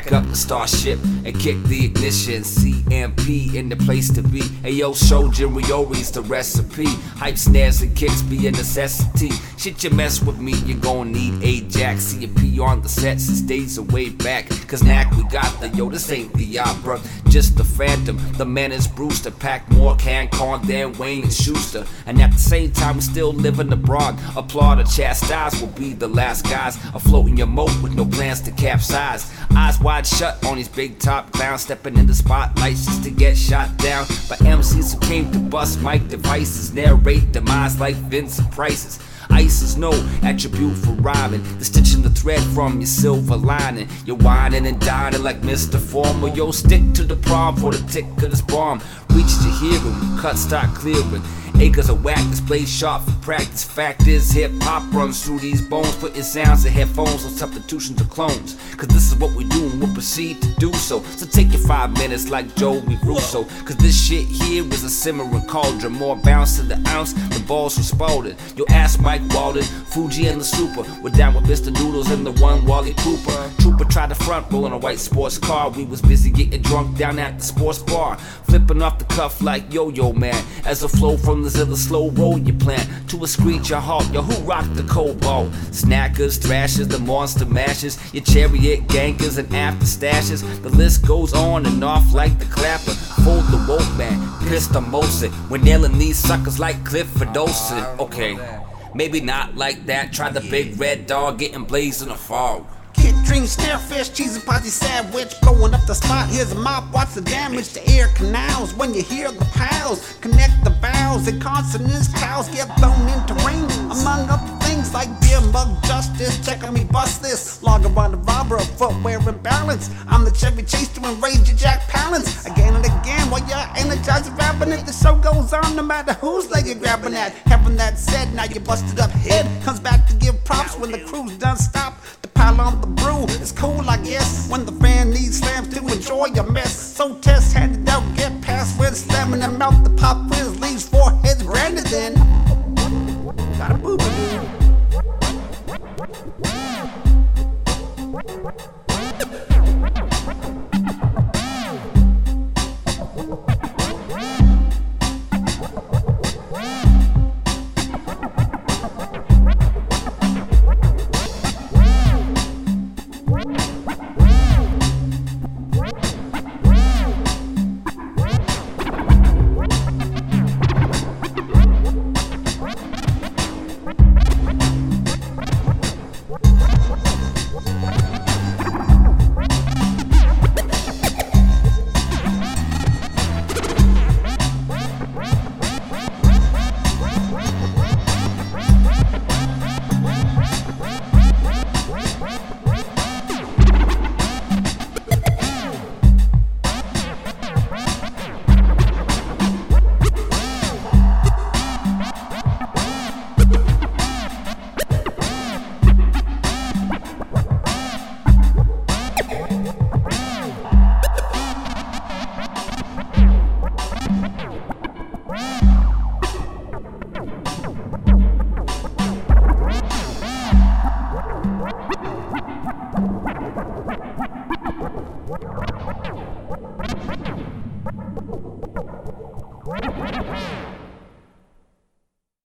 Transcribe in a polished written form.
Back up the starship and kick the ignition. CMP in the place to be. Ayo, show Jimmy Ori's the recipe. Hype snares and kicks be a necessity. Shit, you mess with me, you gon' need Ajax. CMP on the set since days are way back. Cause knack we got the this ain't the opera, just the phantom. The man is Brewster, pack more CanCon than Wayne and Schuster. And at the same time we still living abroad. Applaud or chastise, will be the last guys afloat in your moat with no plans to capsize. Eyes wide shut on these big top clowns, stepping in the spotlights just to get shot down by MCs who came to bust mic devices, narrate demise like Vincent Price's. Ice is no attribute for rhyming. The stitching the thread from your silver lining. You're whining and dining like Mr. Former. Yo, stick to the prom for the tick of this bomb. Reaches your hearing, cut start clearing. Acres of whack display sharp for practice. Fact is, hip-hop runs through these bones, putting sounds in headphones on substitutions of clones. Cause this is what we do and we'll proceed to do so. So take your 5 minutes like Joey Russo. Cause this shit here is a simmering cauldron. More bounce to the ounce than balls from Spalding. Yo, ask Mike Walden, Fuji and the Super. We're down with Mr. Noodles and the one Wally Cooper. Trooper tried to front roll in a white sports car. We was busy getting drunk down at the sports bar, flipping off the cuff like Yo-Yo Man. As a flow from the zilla slow roll you plant to a screech a halt. Yo, who rocked the cobalt? Snackers, thrashers, the monster mashers, your chariot gankers and after stashes. The list goes on and off like the clapper. Fold the woke man, piss the most. We're nailing these suckers like Clifford Olsen. Okay, maybe not like that. Try the big red dog getting blazed in the fog. Kid dream, snarefish, cheese and potty sandwich, blowing up the spot. Here's a mop, watch the damage to air canals. When you hear the pals, connect the vowels and consonants. Cows get thrown into ring, among other things like beer mug justice. Check on me, bust this. Log around the robber, footwear and balance. I'm the Chevy Chase to enrage your Jack Palance. Again and again, while you're energized and rapping it, the show goes on no matter whose leg you're grabbing at. Having that said, now your busted up head comes back to give props when the crew's done stop. The pile on the brew, it's cool I guess, when the fan needs slams to enjoy your mess. So test handed out, get past with slamming them out the